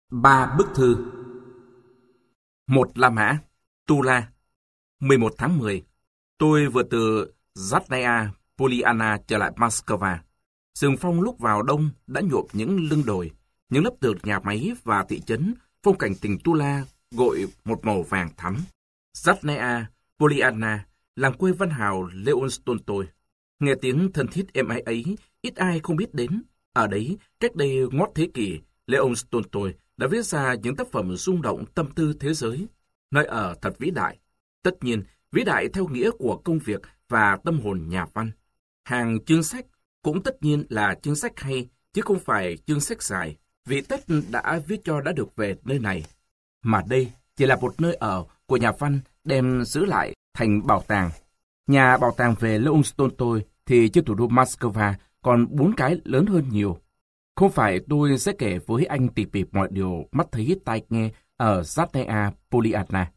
Ba bức thư. Một La Mã, Tula, 11 tháng 10. Tôi vừa từ Zadnaya Poliana trở lại Moscow. Rừng phong lúc vào đông đã nhuộm những lưng đồi, những lớp tường nhà máy và thị trấn, phong cảnh tỉnh Tula gội một màu vàng thắm. Zadnaya Poliana, làng quê văn hào Leon Tolstoy. Nghe tiếng thân thiết êm ái ấy, ít ai không biết đến. Ở đấy, cách đây ngót thế kỷ, Leon Tolstoy đã viết ra những tác phẩm rung động tâm tư thế giới. Nơi ở thật vĩ đại. Tất nhiên, vĩ đại theo nghĩa của công việc và tâm hồn nhà văn. Hàng chương sách cũng tất nhiên là chương sách hay, chứ không phải chương sách dài, vì tất đã viết cho đã được về nơi này. Mà đây chỉ là một nơi ở của nhà văn đem giữ lại thành bảo tàng. Nhà bảo tàng về Leon Tolstoy thì trên thủ đô Moscow còn 4 cái lớn hơn nhiều. Không phải tôi sẽ kể với anh tỉ mỉ mọi điều mắt thấy tai nghe ở Zadnaya Poliana.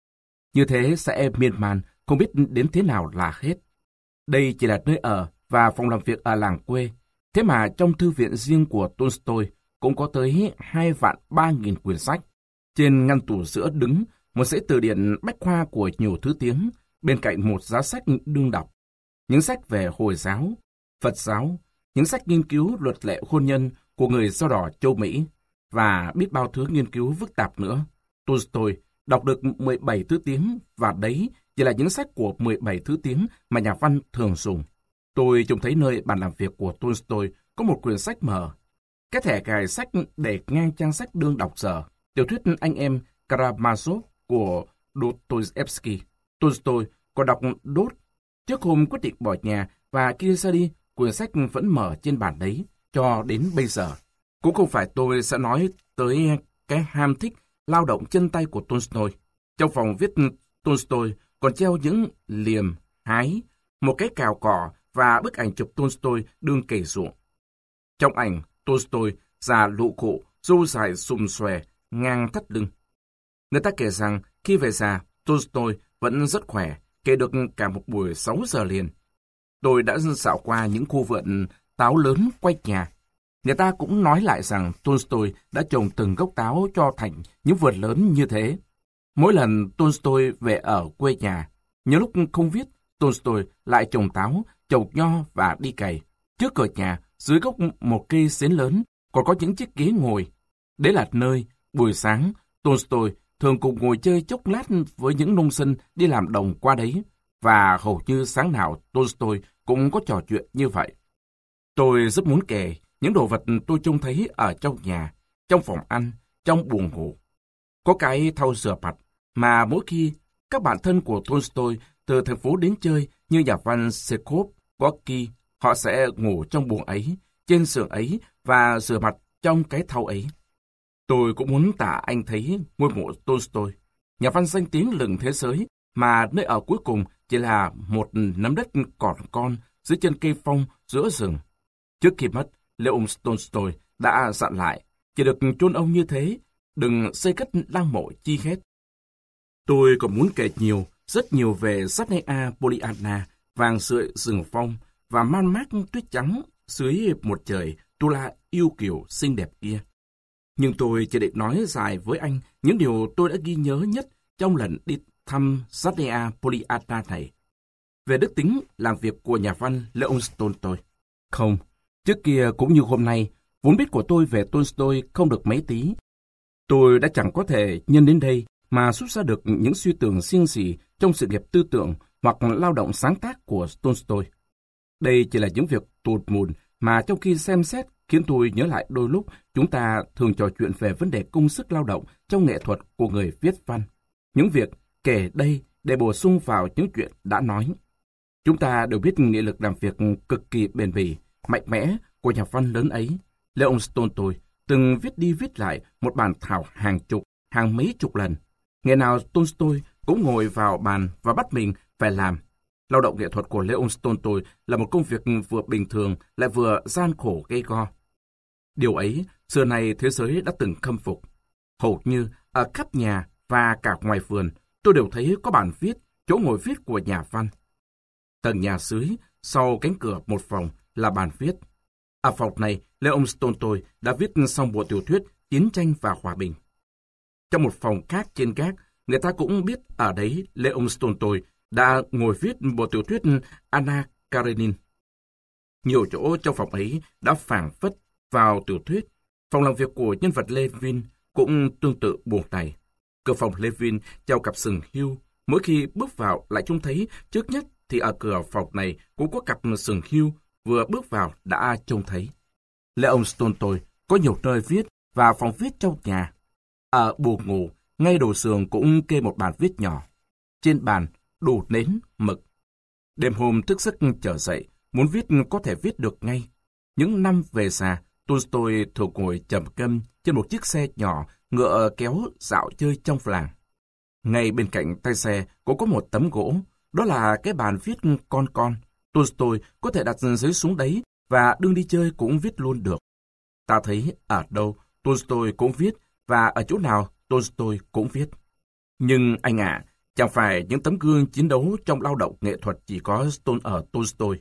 Như thế sẽ miên man, không biết đến thế nào là hết. Đây chỉ là nơi ở và phòng làm việc ở làng quê. Thế mà trong thư viện riêng của Tolstoy cũng có tới 2.300.000 quyển sách. Trên ngăn tủ giữa đứng một dãy từ điển bách khoa của nhiều thứ tiếng, bên cạnh một giá sách đương đọc. Những sách về Hồi giáo, Phật giáo, những sách nghiên cứu luật lệ hôn nhân của người da đỏ châu Mỹ và biết bao thứ nghiên cứu phức tạp nữa. Tolstoy đọc được 17 thứ tiếng và đấy chỉ là những sách của 17 thứ tiếng mà nhà văn thường dùng. Tôi trông thấy nơi bàn làm việc của Tolstoy có một quyển sách mở. Cái thẻ cài sách để ngang trang sách đương đọc dở, tiểu thuyết Anh em Karamazov của Dostoevsky. Tolstoy còn đọc đốt. Trước hôm quyết định bỏ nhà và kia ra đi, quyển sách vẫn mở trên bàn đấy cho đến bây giờ. Cũng không phải tôi sẽ nói tới cái ham thích lao động chân tay của Tolstoy. Trong phòng viết Tolstoy còn treo những liềm, hái, một cái cào cỏ và bức ảnh chụp Tolstoy đương cày ruộng. Trong ảnh, Tolstoy già lụ cụ, râu dài xùm xòe, ngang thắt lưng. Người ta kể rằng khi về già, Tolstoy vẫn rất khỏe, kể được cả một buổi 6 giờ liền. Tôi đã dạo qua những khu vườn táo lớn quanh nhà. Người ta cũng nói lại rằng Tolstoy đã trồng từng gốc táo cho thành những vườn lớn như thế. Mỗi lần Tolstoy về ở quê nhà, nhớ lúc không viết, Tolstoy lại trồng táo, trồng nho và đi cày. Trước cửa nhà, dưới gốc một cây xến lớn, còn có những chiếc ghế ngồi. Đấy là nơi, buổi sáng, Tolstoy thường cùng ngồi chơi chốc lát với những nông dân đi làm đồng qua đấy. Và hầu như sáng nào Tolstoy cũng có trò chuyện như vậy. Tôi rất muốn kể những đồ vật tôi trông thấy ở trong nhà, trong phòng ăn, trong buồng ngủ. Có cái thau rửa mặt mà mỗi khi các bạn thân của Tolstoy từ thành phố đến chơi như nhà văn Chekhov, Gorky, họ sẽ ngủ trong buồng ấy, trên giường ấy và rửa mặt trong cái thau ấy. Tôi cũng muốn tả anh thấy ngôi mộ Tolstoy, nhà văn danh tiếng lừng thế giới, mà nơi ở cuối cùng chỉ là một nắm đất còn con dưới chân cây phong giữa rừng. Trước khi mất, Leon Tolstoy đã dặn lại, chỉ được chôn ông như thế, đừng xây cất lăng mộ chi hết. Tôi còn muốn kể nhiều, rất nhiều về Zadnaya Poliana, vàng sượi rừng phong và man mác tuyết trắng dưới một trời Tula yêu kiều xinh đẹp kia. Nhưng tôi chỉ định nói dài với anh những điều tôi đã ghi nhớ nhất trong lần đi thăm Zadnaya Poliana này. Về đức tính làm việc của nhà văn Leon Tolstoy. Không, trước kia cũng như hôm nay, vốn biết của tôi về Tolstoy không được mấy tí. Tôi đã chẳng có thể nhân đến đây mà rút ra được những suy tưởng riêng gì trong sự nghiệp tư tưởng hoặc lao động sáng tác của Tolstoy. Đây chỉ là những việc tụt mùn mà trong khi xem xét khiến tôi nhớ lại đôi lúc chúng ta thường trò chuyện về vấn đề công sức lao động trong nghệ thuật của người viết văn. Những việc kể đây để bổ sung vào những chuyện đã nói. Chúng ta đều biết nghị lực làm việc cực kỳ bền bỉ, mạnh mẽ của nhà văn lớn ấy. Leon Tolstoy từng viết đi viết lại một bản thảo hàng chục, hàng mấy chục lần. Ngày nào Tolstoy cũng ngồi vào bàn và bắt mình phải làm. Lao động nghệ thuật của Leon Tolstoy là một công việc vừa bình thường lại vừa gian khổ gay go. Điều ấy, xưa nay thế giới đã từng khâm phục. Hầu như ở khắp nhà và cả ngoài vườn, tôi đều thấy có bàn viết, chỗ ngồi viết của nhà văn. Tầng nhà dưới, sau cánh cửa một phòng là bàn viết. Ở phòng này, Leon Tolstoy đã viết xong bộ tiểu thuyết chiến tranh và hòa bình. Trong một phòng khác trên gác, người ta cũng biết ở đấy Leon Tolstoy đã ngồi viết bộ tiểu thuyết Anna Karenina. Nhiều chỗ trong phòng ấy đã phảng phất vào tiểu thuyết. Phòng làm việc của nhân vật Levin cũng tương tự buồng này. Cửa phòng Levin treo cặp sừng hươu. Mỗi khi bước vào lại trông thấy, trước nhất thì ở cửa phòng này cũng có cặp sừng hươu, vừa bước vào đã trông thấy. Leon Tolstoy có nhiều nơi viết và phòng viết trong nhà. Ở buồng ngủ, ngay đầu giường cũng kê một bàn viết nhỏ. Trên bàn đủ nến, mực. Đêm hôm thức giấc trở dậy, muốn viết có thể viết được ngay. Những năm về già, Tolstoy thường ngồi trầm ngâm trên một chiếc xe nhỏ ngựa kéo dạo chơi trong làng. Ngay bên cạnh tay xe cũng có một tấm gỗ, đó là cái bàn viết con. Tolstoy có thể đặt giấy xuống đấy và đương đi chơi cũng viết luôn được. Ta thấy ở đâu Tolstoy cũng viết và ở chỗ nào Tolstoy cũng viết. Nhưng anh ạ, chẳng phải những tấm gương chiến đấu trong lao động nghệ thuật chỉ có ở Tolstoy.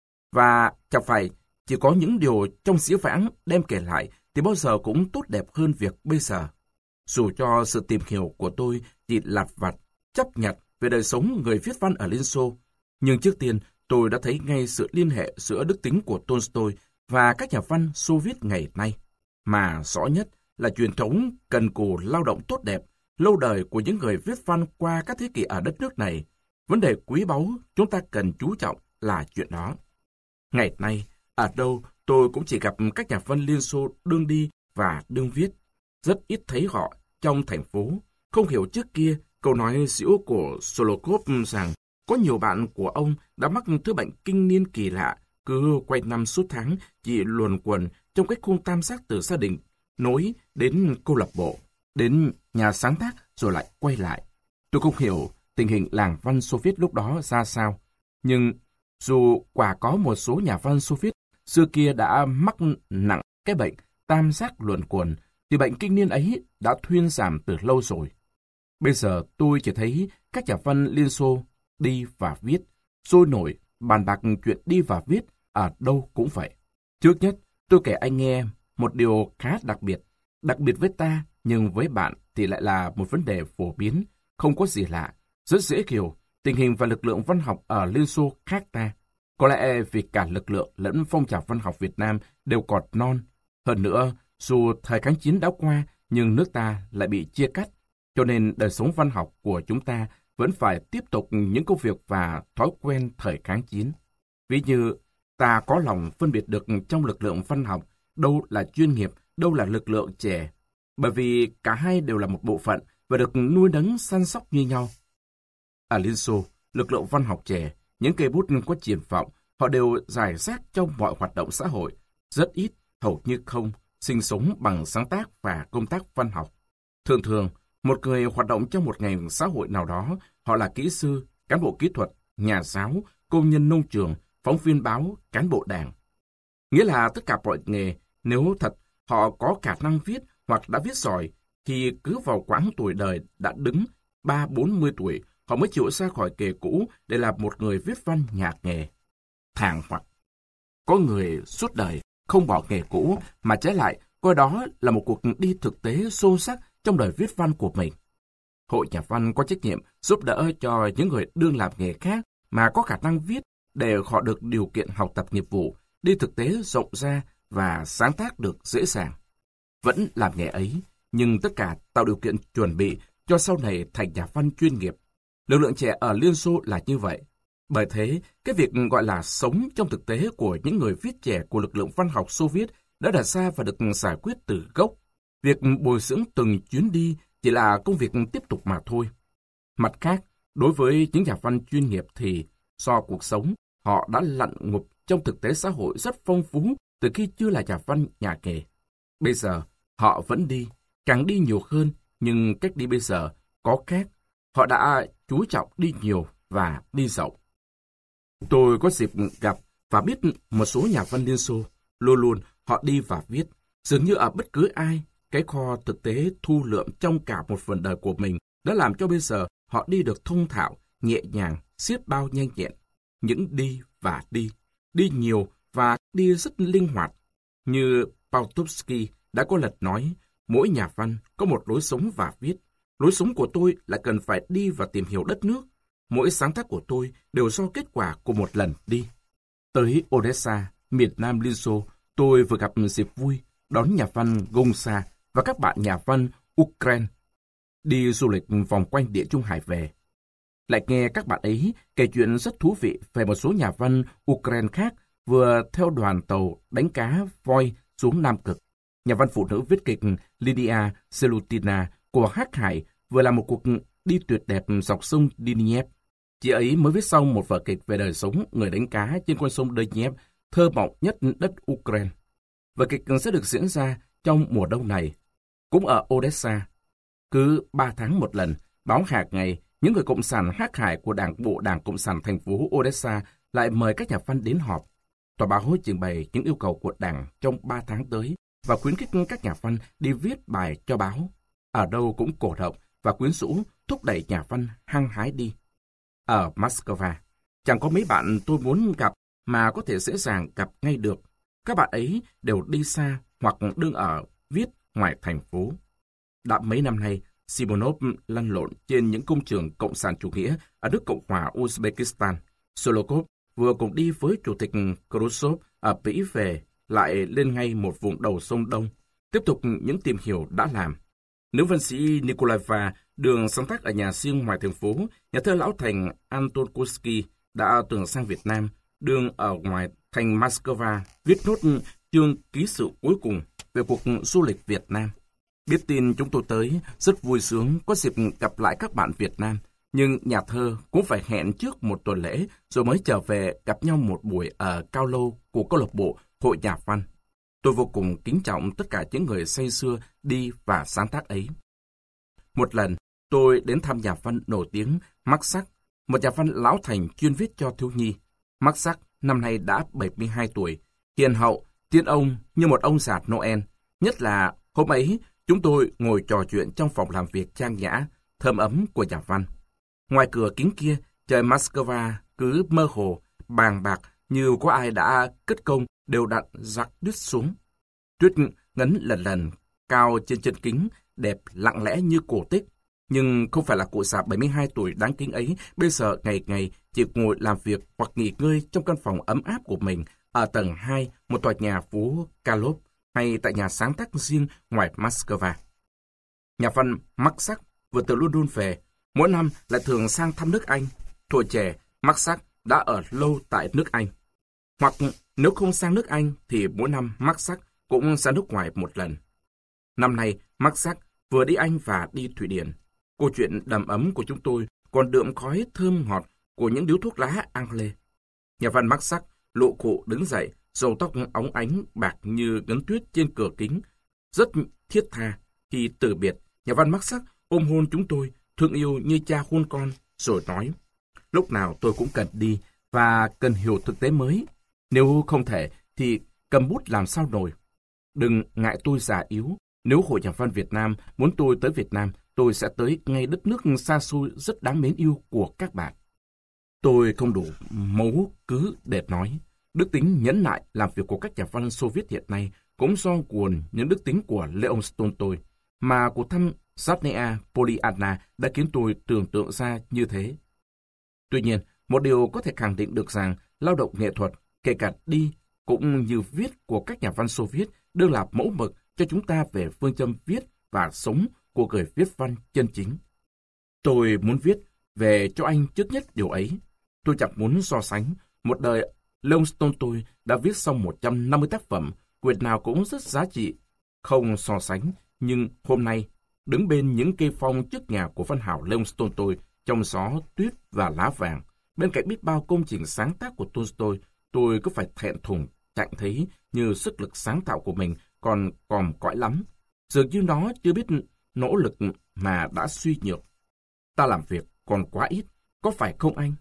Và chẳng phải chỉ có những điều trong dĩ vãng đem kể lại thì bao giờ cũng tốt đẹp hơn việc bây giờ. Dù cho sự tìm hiểu của tôi chỉ lặt vặt, chấp nhặt về đời sống người viết văn ở Liên Xô, nhưng trước tiên tôi đã thấy ngay sự liên hệ giữa đức tính của Tolstoy và các nhà văn Xô Viết ngày nay, mà rõ nhất là truyền thống cần cù lao động tốt đẹp, lâu đời của những người viết văn qua các thế kỷ ở đất nước này. Vấn đề quý báu chúng ta cần chú trọng là chuyện đó. Ngày nay, ở đâu tôi cũng chỉ gặp các nhà văn Liên Xô đương đi và đương viết. Rất ít thấy họ trong thành phố. Không hiểu trước kia, câu nói giễu của Solokov rằng có nhiều bạn của ông đã mắc thứ bệnh kinh niên kỳ lạ, cứ quay năm suốt tháng chỉ luồn quẩn trong cái khung tam giác từ gia đình, nối đến câu lạc bộ, đến nhà sáng tác rồi lại quay lại. Tôi không hiểu tình hình làng văn Xô Viết lúc đó ra sao, nhưng dù quả có một số nhà văn Xô Viết xưa kia đã mắc nặng cái bệnh tam giác luẩn quẩn, thì bệnh kinh niên ấy đã thuyên giảm từ lâu rồi. Bây giờ tôi chỉ thấy các nhà văn Liên Xô đi và viết, sôi nổi, bàn bạc chuyện đi và viết, ở đâu cũng vậy. Trước nhất, tôi kể anh nghe một điều khá đặc biệt với ta, nhưng với bạn thì lại là một vấn đề phổ biến, không có gì lạ, rất dễ hiểu. Tình hình và lực lượng văn học ở Liên Xô khác ta. Có lẽ vì cả lực lượng lẫn phong trào văn học Việt Nam đều còn non. Hơn nữa, dù thời kháng chiến đã qua, nhưng nước ta lại bị chia cắt, cho nên đời sống văn học của chúng ta vẫn phải tiếp tục những công việc và thói quen thời kháng chiến. Ví như ta có lòng phân biệt được trong lực lượng văn học đâu là chuyên nghiệp, đâu là lực lượng trẻ, bởi vì cả hai đều là một bộ phận và được nuôi nấng săn sóc như nhau. Ở Liên Xô, lực lượng văn học trẻ, những cây bút có triển vọng, họ đều rải rác trong mọi hoạt động xã hội, rất ít, hầu như không, sinh sống bằng sáng tác và công tác văn học. Thường thường, một người hoạt động trong một ngành xã hội nào đó, họ là kỹ sư, cán bộ kỹ thuật, nhà giáo, công nhân nông trường, phóng viên báo, cán bộ đảng. Nghĩa là tất cả mọi nghề, nếu thật họ có khả năng viết hoặc đã viết giỏi, thì cứ vào quãng tuổi đời đã đứng 30-40 tuổi, họ mới chịu ra khỏi nghề cũ để làm một người viết văn nhạc nghề. Thàng hoặc có người suốt đời không bỏ nghề cũ mà trái lại coi đó là một cuộc đi thực tế sâu sắc trong đời viết văn của mình. Hội nhà văn có trách nhiệm giúp đỡ cho những người đương làm nghề khác mà có khả năng viết để họ được điều kiện học tập nghiệp vụ, đi thực tế rộng ra và sáng tác được dễ dàng. Vẫn làm nghề ấy, nhưng tất cả tạo điều kiện chuẩn bị cho sau này thành nhà văn chuyên nghiệp. Lực lượng trẻ ở Liên Xô là như vậy. Bởi thế, cái việc gọi là sống trong thực tế của những người viết trẻ của lực lượng văn học Xô Viết đã đặt ra và được giải quyết từ gốc. Việc bồi dưỡng từng chuyến đi chỉ là công việc tiếp tục mà thôi. Mặt khác, đối với những nhà văn chuyên nghiệp thì do cuộc sống, họ đã lặn ngụp trong thực tế xã hội rất phong phú từ khi chưa là nhà văn nhà nghề. Bây giờ, họ vẫn đi, càng đi nhiều hơn, nhưng cách đi bây giờ có khác. Họ đã chú trọng đi nhiều và đi rộng. Tôi có dịp gặp và biết một số nhà văn Liên Xô, luôn luôn họ đi và viết. Dường như ở bất cứ ai, cái kho thực tế thu lượm trong cả một phần đời của mình đã làm cho bây giờ họ đi được thông thạo, nhẹ nhàng, xiết bao nhanh nhẹn. Những đi và đi nhiều và đi rất linh hoạt. Như Pautovsky đã có lần nói, Mỗi nhà văn có một lối sống và viết. Lối sống của tôi là cần phải đi và tìm hiểu đất nước. Mỗi sáng tác của tôi đều do kết quả của một lần đi. Tới Odessa, miền Nam Liên Xô, tôi vừa gặp dịp vui đón nhà văn Gongsa và các bạn nhà văn Ukraine đi du lịch vòng quanh Địa Trung Hải về. Lại nghe các bạn ấy kể chuyện rất thú vị về một số nhà văn Ukraine khác vừa theo đoàn tàu đánh cá voi xuống Nam Cực. Nhà văn phụ nữ viết kịch Lydia Selutina của Hắc Hải vừa làm một cuộc đi tuyệt đẹp dọc sông Dnieper. Chị ấy mới viết xong một vở kịch về đời sống người đánh cá trên con sông Dnieper thơ mộng nhất đất Ukraine. Vở kịch sẽ được diễn ra trong mùa đông này, cũng ở Odessa. Cứ 3 tháng một lần, báo hàng ngày, những người cộng sản Hắc Hải của Đảng bộ Đảng Cộng sản thành phố Odessa lại mời các nhà văn đến họp. Tòa báo trình bày những yêu cầu của Đảng trong 3 tháng tới và khuyến khích các nhà văn đi viết bài cho báo. Ở đâu cũng cổ động và quyến rũ thúc đẩy nhà văn hăng hái đi. Ở Moscow, chẳng có mấy bạn tôi muốn gặp mà có thể dễ dàng gặp ngay được. Các bạn ấy đều đi xa hoặc đương ở viết ngoài thành phố. Đã mấy năm nay, Simonov lăn lộn trên những công trường cộng sản chủ nghĩa ở nước Cộng hòa Uzbekistan. Solokov vừa cùng đi với Chủ tịch Khrushchev ở Mỹ về, lại lên ngay một vùng đầu sông Đông, tiếp tục những tìm hiểu đã làm. Nữ văn sĩ Nikolaeva đường sáng tác ở nhà riêng ngoài thành phố, nhà thơ lão thành Anton Kursky đã từng sang Việt Nam, đường ở ngoài thành Moscow viết nốt chương ký sự cuối cùng về cuộc du lịch Việt Nam. Biết tin chúng tôi tới, rất vui sướng có dịp gặp lại các bạn Việt Nam, nhưng nhà thơ cũng phải hẹn trước một tuần lễ rồi mới trở về gặp nhau một buổi ở Cao Lâu của câu lạc bộ Hội Nhà văn. Tôi vô cùng kính trọng tất cả những người say sưa đi và sáng tác ấy. Một lần, tôi đến thăm nhà văn nổi tiếng Mark Sack, một nhà văn lão thành chuyên viết cho thiếu nhi. Mark Sack năm nay đã 72 tuổi, hiền hậu, tiên ông như một ông già Noel. Nhất là hôm ấy, chúng tôi ngồi trò chuyện trong phòng làm việc trang nhã, thơm ấm của nhà văn. Ngoài cửa kính kia, trời Moscow cứ mơ hồ, bàng bạc như có ai đã cất công đều đặn rắc tuyết xuống. Tuyết ngấn lần lần, cao trên chân kính, đẹp lặng lẽ như cổ tích. Nhưng không phải là cụ già 72 tuổi đáng kính ấy bây giờ ngày ngày chỉ ngồi làm việc hoặc nghỉ ngơi trong căn phòng ấm áp của mình ở tầng 2 một tòa nhà phố Kalov hay tại nhà sáng tác riêng ngoài Moscow. Nhà văn Mark Sack vừa từ London về, mỗi năm lại thường sang thăm nước Anh. Tuổi trẻ, Mark Sack đã ở lâu tại nước Anh. Hoặc nếu không sang nước Anh thì mỗi năm Mark Sack cũng ra nước ngoài một lần. Năm nay, Mark Sack vừa đi Anh và đi Thụy Điển. Câu chuyện đầm ấm của chúng tôi còn đượm khói thơm ngọt của những điếu thuốc lá Anglais. Nhà văn Mark Sack lụ cụ đứng dậy, râu tóc óng ánh bạc như ngấn tuyết trên cửa kính. Rất thiết tha. Khi từ biệt, nhà văn Mark Sack ôm hôn chúng tôi, thương yêu như cha hôn con, rồi nói: lúc nào tôi cũng cần đi và cần hiểu thực tế mới. Nếu không thể thì cầm bút làm sao nổi. Đừng ngại tôi già yếu. Nếu Hội Nhà văn Việt Nam muốn tôi tới Việt Nam, tôi sẽ tới ngay đất nước xa xôi rất đáng mến yêu của các bạn. Tôi không đủ mấu cứ để nói. Đức tính nhẫn nại làm việc của các nhà văn Xô Viết hiện nay cũng do nguồn những đức tính của Leon Tolstoy, mà cuộc thăm Zadnea Polyana đã khiến tôi tưởng tượng ra như thế. Tuy nhiên, một điều có thể khẳng định được rằng lao động nghệ thuật, kể cả đi cũng như viết của các nhà văn Xô Viết đương là mẫu mực cho chúng ta về phương châm viết và sống của người viết văn chân chính. Tôi muốn viết về cho anh trước nhất điều ấy. Tôi chẳng muốn so sánh. Một đời Leon Tolstoy đã viết xong 150 tác phẩm, quyển nào cũng rất giá trị. Không so sánh, nhưng hôm nay, đứng bên những cây phong trước nhà của văn hảo Leon Tolstoy trong gió, tuyết và lá vàng, bên cạnh biết bao công trình sáng tác của Tolstoy, tôi cứ phải thẹn thùng, chẳng thấy như sức lực sáng tạo của mình còn còm cõi lắm. Dường như nó chưa biết nỗ lực mà đã suy nhược. Ta làm việc còn quá ít, có phải không anh?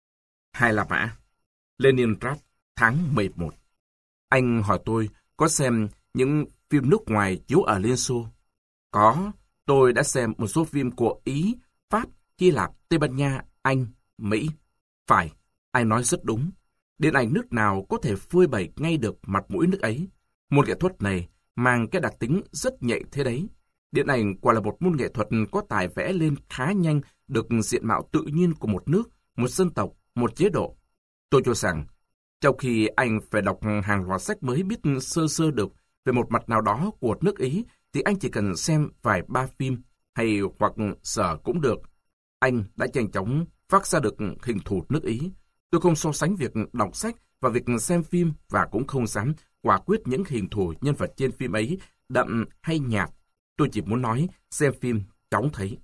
Hai La Mã, Leningrad, tháng 11. Anh hỏi tôi có xem những phim nước ngoài chiếu ở Liên Xô. Có, tôi đã xem một số phim của Ý, Pháp, Hy Lạp, Tây Ban Nha, Anh, Mỹ. Phải, anh nói rất đúng. Điện ảnh nước nào có thể phơi bày ngay được mặt mũi nước ấy. Môn nghệ thuật này mang cái đặc tính rất nhạy thế đấy. Điện ảnh quả là một môn nghệ thuật có tài vẽ lên khá nhanh được diện mạo tự nhiên của một nước, một dân tộc, một chế độ. Tôi cho rằng, trong khi anh phải đọc hàng loạt sách mới biết sơ sơ được về một mặt nào đó của nước Ý, thì anh chỉ cần xem vài ba phim hay hoặc giờ cũng được. Anh đã nhanh chóng phát ra được hình thù nước Ý. Tôi không so sánh việc đọc sách và việc xem phim và cũng không dám quả quyết những hình thù nhân vật trên phim ấy đậm hay nhạt. Tôi chỉ muốn nói xem phim chóng thấy.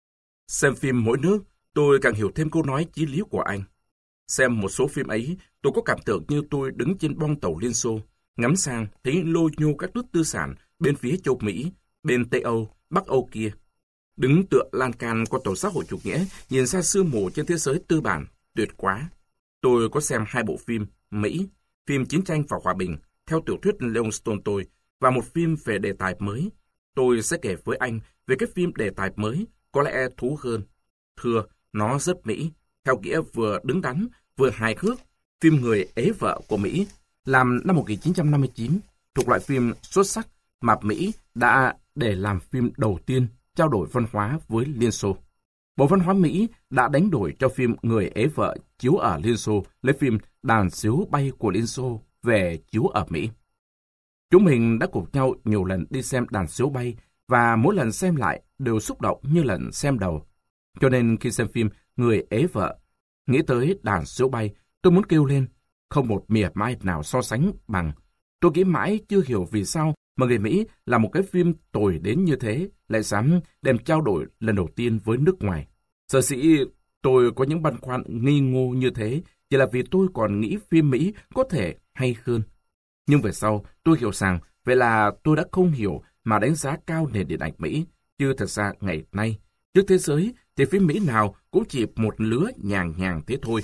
Xem phim mỗi nước, tôi càng hiểu thêm câu nói chí lý của anh. Xem một số phim ấy, tôi có cảm tưởng như tôi đứng trên bong tàu Liên Xô, ngắm sang thấy lô nhô các nước tư sản bên phía châu Mỹ, bên Tây Âu, Bắc Âu kia. Đứng tựa lan can qua tàu xã hội chủ nghĩa, nhìn ra sương mù trên thế giới tư bản, tuyệt quá. Tôi có xem 2 bộ phim Mỹ, phim Chiến tranh và Hòa bình, theo tiểu thuyết Leon Tolstoy, và một phim về đề tài mới. Tôi sẽ kể với anh về cái phim đề tài mới, có lẽ thú hơn. Thưa, nó rất Mỹ, theo nghĩa vừa đứng đắn, vừa hài hước. Phim Người ế vợ của Mỹ, làm năm 1959, thuộc loại phim xuất sắc mà Mỹ đã để làm phim đầu tiên trao đổi văn hóa với Liên Xô. Bộ văn hóa Mỹ đã đánh đổi cho phim Người ế vợ chiếu ở Liên Xô lấy phim Đàn Xíu Bay của Liên Xô về chiếu ở Mỹ. Chúng mình đã cùng nhau nhiều lần đi xem Đàn Xíu Bay và mỗi lần xem lại đều xúc động như lần xem đầu. Cho nên khi xem phim Người ế vợ, nghĩ tới Đàn Xíu Bay, tôi muốn kêu lên, không một mỉa mai nào so sánh bằng. Tôi nghĩ mãi chưa hiểu vì sao mà người Mỹ là một cái phim tồi đến như thế lại dám đem trao đổi lần đầu tiên với nước ngoài. Sở dĩ tôi có những băn khoăn nghi ngô như thế chỉ là vì tôi còn nghĩ phim Mỹ có thể hay hơn. Nhưng về sau tôi hiểu rằng vậy là tôi đã không hiểu mà đánh giá cao nền điện ảnh Mỹ. Chứ thật ra ngày nay, trước thế giới thì phim Mỹ nào cũng chỉ một lứa nhàng nhàng thế thôi.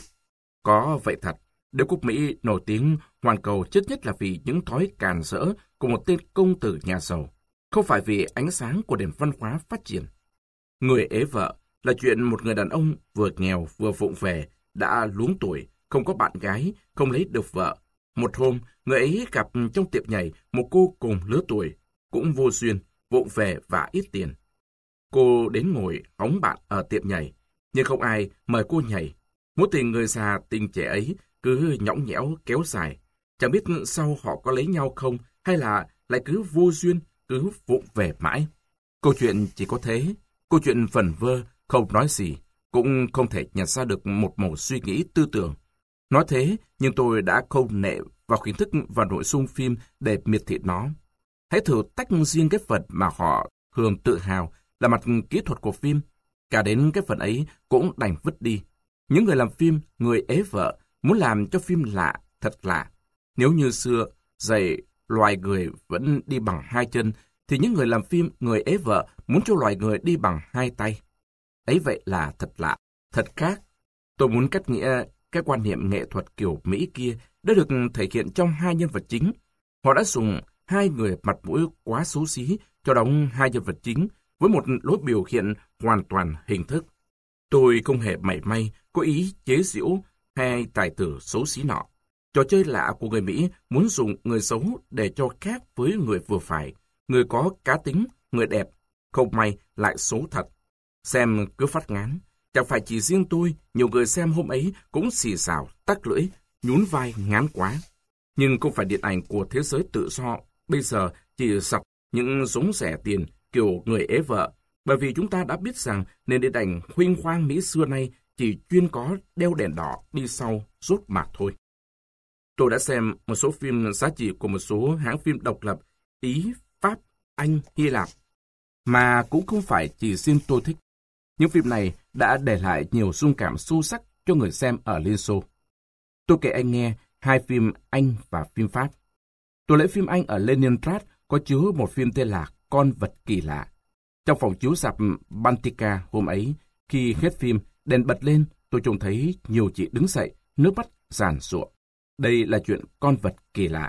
Có vậy thật, đế quốc Mỹ nổi tiếng hoàn cầu chất nhất là vì những thói càn rỡ của một tên công tử nhà giàu, không phải vì ánh sáng của nền văn hóa phát triển. Người ế vợ là chuyện một người đàn ông vừa nghèo vừa vụng về, đã luống tuổi, không có bạn gái, không lấy được vợ. Một hôm, người ấy gặp trong tiệm nhảy một cô cùng lứa tuổi, cũng vô duyên, vụng về và ít tiền. Cô đến ngồi hóng bạn ở tiệm nhảy, nhưng không ai mời cô nhảy. Mối tình người già tình trẻ ấy cứ nhõng nhẽo kéo dài. Chẳng biết sau họ có lấy nhau không, hay là lại cứ vô duyên, cứ vụng về mãi. Câu chuyện chỉ có thế, câu chuyện vẩn vơ, không nói gì, cũng không thể nhận ra được một mẩu suy nghĩ tư tưởng. Nói thế, nhưng tôi đã không nệ vào kiến thức và nội dung phim để miệt thị nó. Hãy thử tách riêng cái phần mà họ thường tự hào là mặt kỹ thuật của phim. Cả đến cái phần ấy cũng đành vứt đi. Những người làm phim, người ế vợ, muốn làm cho phim lạ, thật lạ. Nếu như xưa, giày loài người vẫn đi bằng 2 chân, thì những người làm phim, người ế vợ, muốn cho loài người đi bằng 2 tay. Ấy vậy là thật lạ, thật khác. Tôi muốn cắt nghĩa cái quan niệm nghệ thuật kiểu Mỹ kia đã được thể hiện trong 2 nhân vật chính. Họ đã dùng 2 người mặt mũi quá xấu xí cho đóng 2 nhân vật chính với một lối biểu hiện hoàn toàn hình thức. Tôi không hề mảy may có ý chế giễu hay tài tử xấu xí nọ. Trò chơi lạ của người Mỹ muốn dùng người xấu để cho khác với người vừa phải, người có cá tính, người đẹp, không may lại xấu thật. Xem cứ phát ngán, chẳng phải chỉ riêng tôi, nhiều người xem hôm ấy cũng xì xào, tắc lưỡi, nhún vai ngán quá. Nhưng không phải điện ảnh của thế giới tự do, bây giờ chỉ sọc những giống rẻ tiền kiểu người ế vợ, bởi vì chúng ta đã biết rằng nền điện ảnh huênh hoang Mỹ xưa nay chỉ chuyên có đeo đèn đỏ đi sau rốt mà thôi. Tôi đã xem một số phim giá trị của một số hãng phim độc lập Ý, Pháp, Anh, Hy Lạp, mà cũng không phải chỉ riêng tôi thích. Những phim này đã để lại nhiều dung cảm sâu sắc cho người xem ở Liên Xô. Tôi kể anh nghe 2 phim Anh và phim Pháp. Tuần lễ phim Anh ở Leningrad có chiếu một phim tên là Con vật kỳ lạ. Trong phòng chiếu rạp Baltica hôm ấy, khi hết phim, đèn bật lên, tôi trông thấy nhiều chị đứng dậy, nước mắt giàn giụa. Đây là chuyện Con vật kỳ lạ.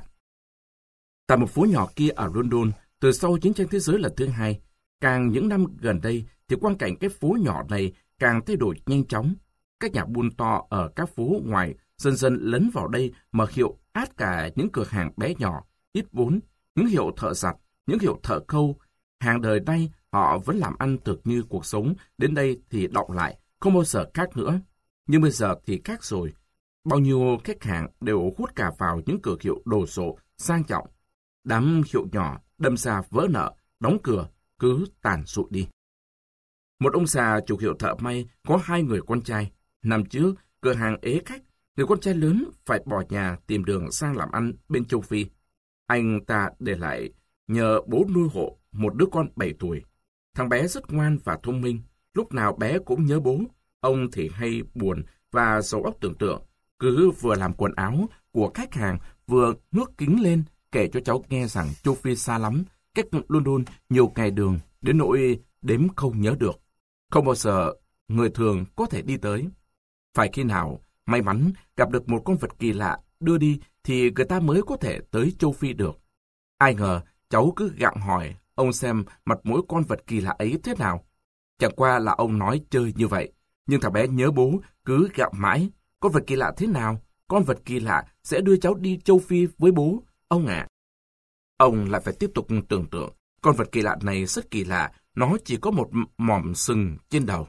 Tại một phố nhỏ kia ở London, từ sau chiến tranh thế giới lần thứ 2, càng những năm gần đây thì quang cảnh cái phố nhỏ này càng thay đổi nhanh chóng. Các nhà buôn to ở các phố ngoài dần dần lấn vào đây mở hiệu át cả những cửa hàng bé nhỏ, ít vốn, những hiệu thợ giặt, những hiệu thợ khâu. Hàng đời nay họ vẫn làm ăn thực như cuộc sống đến đây thì đọng lại, không bao giờ khác nữa. Nhưng bây giờ thì khác rồi. Bao nhiêu khách hàng đều hút cả vào những cửa hiệu đồ sộ, sang trọng. Đám hiệu nhỏ đâm ra vỡ nợ, đóng cửa, cứ tàn rụi đi. Một ông già chủ hiệu thợ may có 2 người con trai. Năm trước, cửa hàng ế khách, người con trai lớn phải bỏ nhà tìm đường sang làm ăn bên châu Phi. Anh ta để lại nhờ bố nuôi hộ một đứa con 7 tuổi. Thằng bé rất ngoan và thông minh, lúc nào bé cũng nhớ bố. Ông thì hay buồn và đầu óc tưởng tượng, cứ vừa làm quần áo của khách hàng, vừa ngước kính lên kể cho cháu nghe rằng châu Phi xa lắm, cách London nhiều ngày đường, đến nỗi đếm không nhớ được. Không bao giờ người thường có thể đi tới. Phải khi nào may mắn gặp được một con vật kỳ lạ đưa đi thì người ta mới có thể tới châu Phi được. Ai ngờ cháu cứ gặng hỏi ông xem mặt mỗi con vật kỳ lạ ấy thế nào. Chẳng qua là ông nói chơi như vậy, nhưng thằng bé nhớ bố cứ gặng mãi. Con vật kỳ lạ thế nào? Con vật kỳ lạ sẽ đưa cháu đi châu Phi với bố, ông ạ. Ông lại phải tiếp tục tưởng tượng, con vật kỳ lạ này rất kỳ lạ, nó chỉ có một mỏm sừng trên đầu.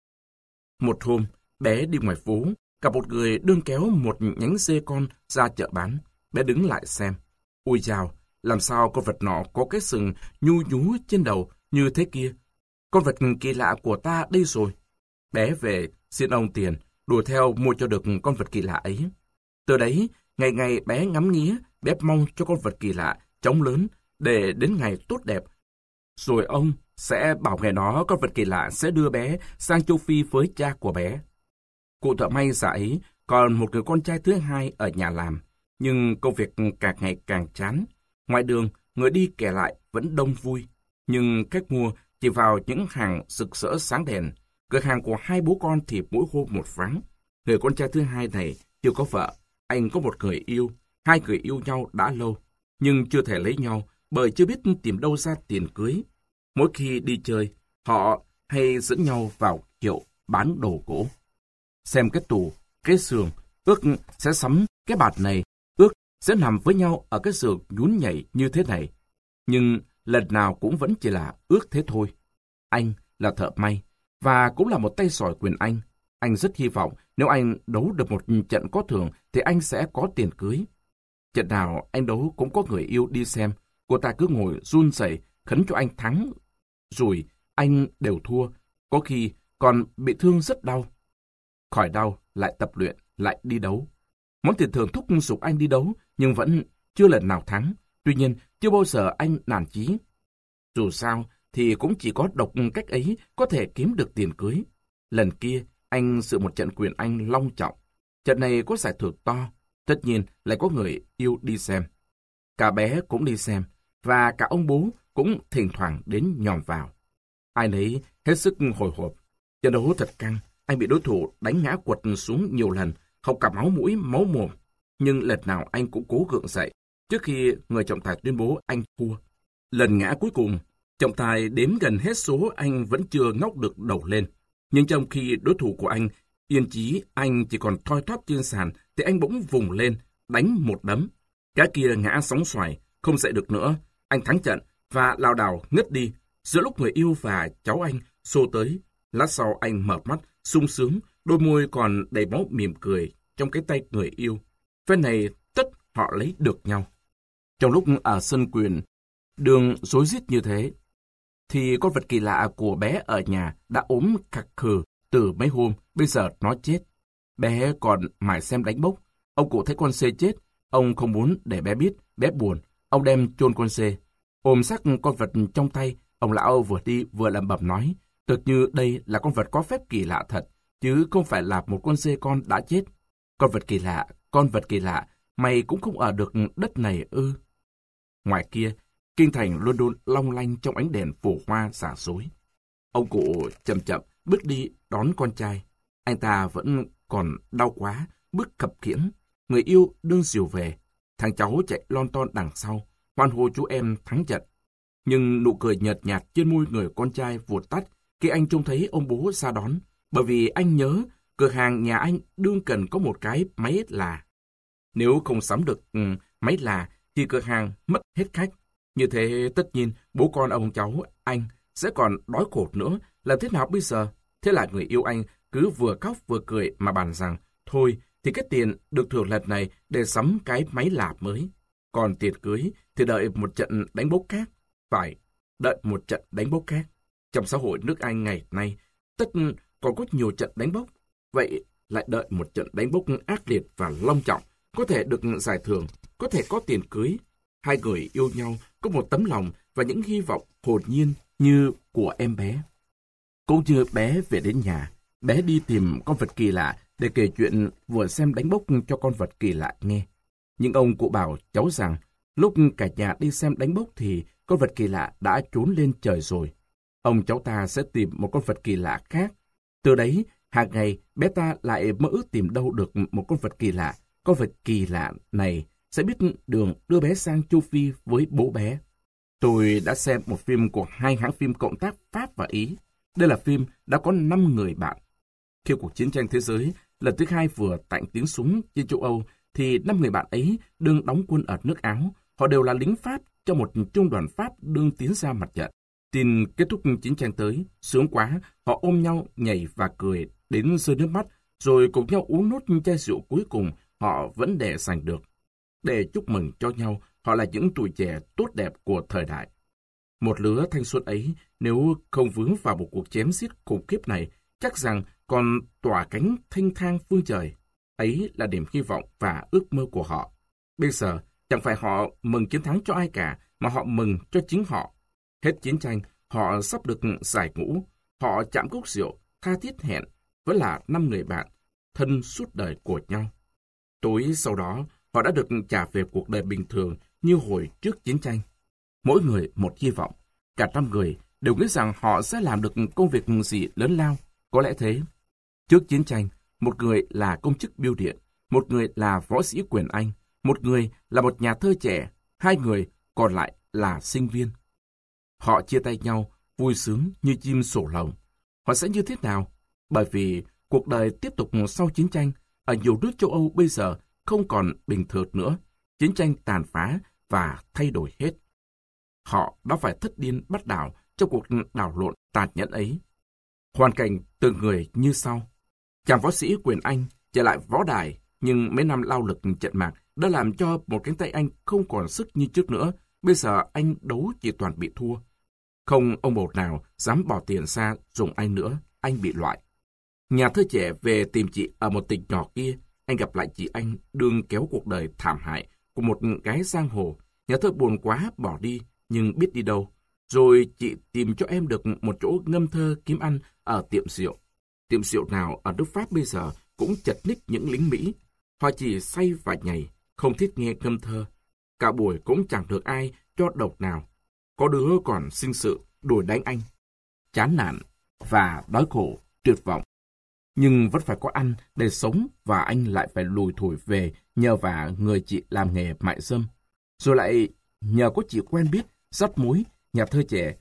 Một hôm, bé đi ngoài phố, gặp một người đương kéo một nhánh dê con ra chợ bán. Bé đứng lại xem. Ôi chao, làm sao con vật nọ có cái sừng nhu nhú trên đầu như thế kia? Con vật kỳ lạ của ta đây rồi. Bé về xin ông tiền, đùa theo mua cho được con vật kỳ lạ ấy. Từ đấy, ngày ngày bé ngắm nghía, bé mong cho con vật kỳ lạ chóng lớn để đến ngày tốt đẹp. Rồi ông sẽ bảo ngày đó con vật kỳ lạ sẽ đưa bé sang châu Phi với cha của bé. Cụ thợ may già ấy còn một người con trai thứ hai ở nhà làm, nhưng công việc càng ngày càng chán. Ngoài đường, người đi kẻ lại vẫn đông vui, nhưng khách mua chỉ vào những hàng rực rỡ sáng đèn. Cửa hàng của 2 bố con thì mỗi hôm một vắng. Người con trai thứ hai này chưa có vợ, anh có một người yêu. 2 người yêu nhau đã lâu, nhưng chưa thể lấy nhau bởi chưa biết tìm đâu ra tiền cưới. Mỗi khi đi chơi, họ hay dẫn nhau vào hiệu bán đồ gỗ. Xem cái tủ, cái giường, ước sẽ sắm cái bạt này, ước sẽ nằm với nhau ở cái giường nhún nhảy như thế này. Nhưng lần nào cũng vẫn chỉ là ước thế thôi. Anh là thợ may, và cũng là một tay sỏi quyền Anh. Anh rất hy vọng nếu anh đấu được một trận có thưởng thì anh sẽ có tiền cưới. Trận nào anh đấu cũng có người yêu đi xem. Cô ta cứ ngồi run rẩy khấn cho anh thắng. Rồi anh đều thua, có khi còn bị thương rất đau. Khỏi đau, lại tập luyện, lại đi đấu. Món tiền thưởng thúc giục anh đi đấu, nhưng vẫn chưa lần nào thắng. Tuy nhiên, chưa bao giờ anh nản chí. Dù sao, thì cũng chỉ có độc cách ấy có thể kiếm được tiền cưới. Lần kia, anh dự một trận quyền Anh long trọng. Trận này có giải thưởng to, tất nhiên lại có người yêu đi xem. Cả bé cũng đi xem, và cả ông bố cũng thỉnh thoảng đến nhòm vào. Ai nấy hết sức hồi hộp. Trận đấu thật căng, anh bị đối thủ đánh ngã quật xuống nhiều lần, học cả máu mũi, máu mồm. Nhưng lần nào anh cũng cố gượng dậy, trước khi người trọng tài tuyên bố anh thua. Lần ngã cuối cùng, trọng tài đếm gần hết số anh vẫn chưa ngóc được đầu lên. Nhưng trong khi đối thủ của anh yên chí, anh chỉ còn thoi thóp trên sàn, thì anh bỗng vùng lên, đánh một đấm. Cái kia ngã sóng xoài, không dậy được nữa. Anh thắng trận và lảo đảo ngất đi. Giữa lúc người yêu và cháu anh xô tới, lát sau anh mở mắt, sung sướng, đôi môi còn đầy máu mỉm cười trong cái tay người yêu. Phen này tất họ lấy được nhau. Trong lúc ở sân quyền, đường rối rít như thế, thì con vật kỳ lạ của bé ở nhà đã ốm khạc khừ từ mấy hôm, bây giờ nó chết. Bé còn mải xem đánh bốc. Ông cụ thấy con C chết, ông không muốn để bé biết, bé buồn. Ông đem chôn con C. Ôm xác con vật trong tay, ông lão vừa đi vừa lẩm bẩm nói, thực như đây là con vật có phép kỳ lạ thật, chứ không phải là một con C con đã chết. Con vật kỳ lạ, mày cũng không ở được đất này ư? Ngoài kia, kinh thành London long lanh trong ánh đèn phổ hoa xả xối. Ông cụ chậm chậm bước đi đón con trai. Anh ta vẫn còn đau quá, bước khập khiễng. Người yêu đương dìu về. Thằng cháu chạy lon ton đằng sau, hoan hô chú em thắng trận. Nhưng nụ cười nhợt nhạt trên môi người con trai vụt tắt khi anh trông thấy ông bố ra đón. Bởi vì anh nhớ cửa hàng nhà anh đương cần có một cái máy là. Nếu không sắm được máy là thì cửa hàng mất hết khách. Như thế tất nhiên bố con ông cháu anh sẽ còn đói khổ nữa, làm thế nào bây giờ? Thế là người yêu anh cứ vừa khóc vừa cười mà bàn rằng, thôi thì cái tiền được thưởng lần này để sắm cái máy lạp mới. Còn tiền cưới thì đợi một trận đánh bốc khác. Phải, đợi một trận đánh bốc khác. Trong xã hội nước Anh ngày nay, tất còn có nhiều trận đánh bốc. Vậy lại đợi một trận đánh bốc ác liệt và long trọng, có thể được giải thưởng, có thể có tiền cưới. Hai người yêu nhau có một tấm lòng và những hy vọng hồn nhiên như của em bé. Cũng như bé về đến nhà, bé đi tìm con vật kỳ lạ để kể chuyện vừa xem đánh bốc cho con vật kỳ lạ nghe. Nhưng ông cụ bảo cháu rằng, lúc cả nhà đi xem đánh bốc thì con vật kỳ lạ đã trốn lên trời rồi. Ông cháu ta sẽ tìm một con vật kỳ lạ khác. Từ đấy, hàng ngày bé ta lại mơ ước tìm đâu được một con vật kỳ lạ. Con vật kỳ lạ này sẽ biết đường đưa bé sang châu Phi với bố bé. Tôi đã xem một phim của hai hãng phim cộng tác Pháp và Ý. Đây là phim đã có 5 người bạn. Khi cuộc chiến tranh thế giới lần thứ hai vừa tạnh tiếng súng trên châu Âu, thì 5 người bạn ấy đương đóng quân ở nước Áo. Họ đều là lính Pháp trong một trung đoàn Pháp đương tiến ra mặt trận. Tin kết thúc chiến tranh tới, sướng quá, họ ôm nhau, nhảy và cười đến rơi nước mắt, rồi cùng nhau uống nốt chai rượu cuối cùng họ vẫn để giành được. Để chúc mừng cho nhau, họ là những tuổi trẻ tốt đẹp của thời đại. Một lứa thanh xuân ấy, nếu không vướng vào một cuộc chém giết khủng khiếp này, chắc rằng còn tỏa cánh thanh thang phương trời. Ấy là niềm hy vọng và ước mơ của họ. Bây giờ, chẳng phải họ mừng chiến thắng cho ai cả, mà họ mừng cho chính họ. Hết chiến tranh, họ sắp được giải ngũ. Họ chạm cốc rượu, tha thiết hẹn, vẫn là 5 người bạn, thân suốt đời của nhau. Tối sau đó, họ đã được trả về cuộc đời bình thường như hồi trước chiến tranh. Mỗi người một hy vọng. Cả 5 người đều nghĩ rằng họ sẽ làm được công việc gì lớn lao. Có lẽ thế. Trước chiến tranh, một người là công chức bưu điện, một người là võ sĩ quyền Anh, một người là một nhà thơ trẻ, 2 người còn lại là sinh viên. Họ chia tay nhau, vui sướng như chim sổ lồng. Họ sẽ như thế nào? Bởi vì cuộc đời tiếp tục sau chiến tranh, ở nhiều nước châu Âu bây giờ không còn bình thường nữa. Chiến tranh tàn phá và thay đổi hết. Họ đã phải thất điên bắt đảo trong cuộc đảo lộn tàn nhẫn ấy. Hoàn cảnh từng người như sau. Chàng võ sĩ quyền Anh trở lại võ đài, nhưng mấy năm lao lực trận mạc đã làm cho một cánh tay anh không còn sức như trước nữa. Bây giờ anh đấu chỉ toàn bị thua. Không ông bầu nào dám bỏ tiền ra dùng anh nữa, anh bị loại. Nhà thơ trẻ về tìm chị ở một tỉnh nhỏ kia, anh gặp lại chị anh đương kéo cuộc đời thảm hại của một gái giang hồ. Nhà thơ buồn quá bỏ đi, nhưng biết đi đâu. Rồi chị tìm cho em được một chỗ ngâm thơ kiếm ăn ở tiệm rượu. Tiệm rượu nào ở nước Pháp bây giờ cũng chật ních những lính Mỹ. Họ chỉ say và nhảy, không thích nghe ngâm thơ. Cả buổi cũng chẳng được ai cho độc nào. Có đứa còn sinh sự đuổi đánh anh. Chán nản và đói khổ, tuyệt vọng. Nhưng vẫn phải có ăn để sống và anh lại phải lùi thủi về nhờ vả người chị làm nghề mại dâm. Rồi lại nhờ có chị quen biết, dắt mối, nhà thơ trẻ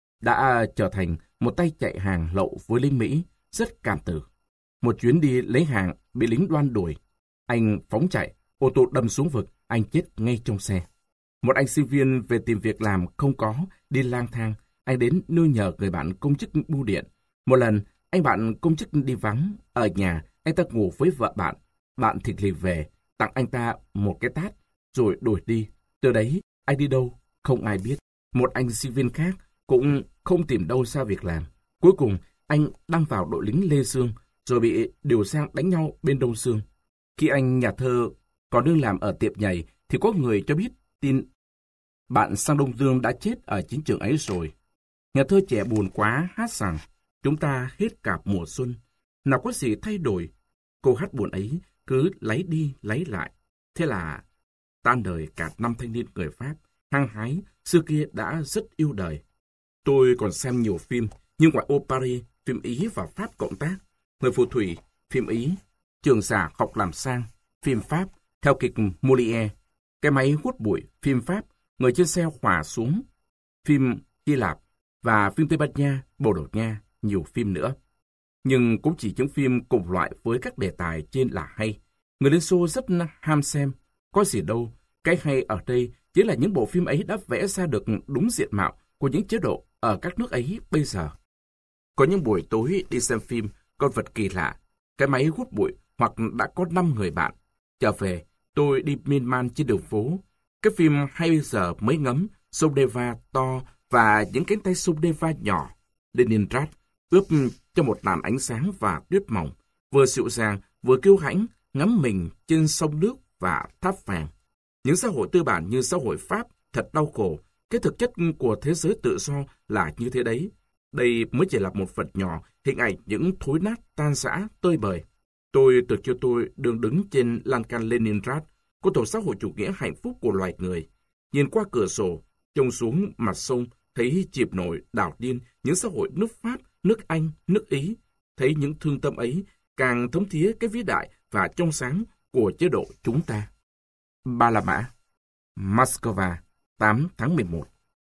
đã trở thành một tay chạy hàng lậu với lính Mỹ, rất cam tử. Một chuyến đi lấy hàng bị lính đoan đuổi. Anh phóng chạy, ô tô đâm xuống vực, anh chết ngay trong xe. Một anh sinh viên về tìm việc làm không có, đi lang thang. Anh đến nương nhờ người bạn công chức bưu điện. Một lần, anh bạn công chức đi vắng. Ở nhà, anh ta ngủ với vợ bạn. Bạn thịt lì về, tặng anh ta một cái tát, rồi đuổi đi. Từ đấy, anh đi đâu, không ai biết. Một anh sinh viên khác cũng không tìm đâu ra việc làm. Cuối cùng, anh đăng vào đội lính Lê Dương, rồi bị điều sang đánh nhau bên Đông Dương. Khi anh nhà thơ còn đương làm ở tiệm nhảy, thì có người cho biết tin bạn sang Đông Dương đã chết ở chiến trường ấy rồi. Nhà thơ trẻ buồn quá hát rằng, chúng ta hết cả mùa xuân, nào có gì thay đổi. Câu hát buồn ấy cứ lấy đi lấy lại. Thế là tan đời cả 5 thanh niên người Pháp, hăng hái, xưa kia đã rất yêu đời. Tôi còn xem nhiều phim, như Ngoại ô Paris, phim Ý và Pháp cộng tác, Người phù thủy, phim Ý, Trường giả học làm sang, phim Pháp, theo kịch Molière, Cái máy hút bụi, phim Pháp, Người trên xe hỏa xuống, phim Hy Lạp và phim Tây Ban Nha, Bồ Đào Nha, nhiều phim nữa. Nhưng cũng chỉ những phim cùng loại với các đề tài trên là hay. Người Liên Xô rất ham xem, có gì đâu. Cái hay ở đây chính là những bộ phim ấy đã vẽ ra được đúng diện mạo của những chế độ ở các nước ấy bây giờ. Có những buổi tối đi xem phim, con vật kỳ lạ, cái máy hút bụi hoặc đã có 5 người bạn. Trở về, tôi đi miên man trên đường phố. Cái phim hay giờ mới ngấm, sông Deva to và những cánh tay sông Deva nhỏ. Leningrad ướp cho một làn ánh sáng và tuyết mỏng, vừa dịu dàng, vừa kiêu hãnh, ngắm mình trên sông nước và tháp vàng. Những xã hội tư bản như xã hội Pháp thật đau khổ. Cái thực chất của thế giới tự do là như thế đấy. Đây mới chỉ là một phần nhỏ, hình ảnh những thối nát, tan rã, tơi bời. Tôi tưởng cho tôi đường đứng trên lan can Leningrad, của tổ xã hội chủ nghĩa hạnh phúc của loài người. Nhìn qua cửa sổ, trông xuống mặt sông, thấy chìm nổi, đảo điên, những xã hội nước Pháp, nước Anh, nước Ý. Thấy những thương tâm ấy càng thấm thía cái vĩ đại và trong sáng của chế độ chúng ta. Ba La Mã, Moscow, 8 tháng 11.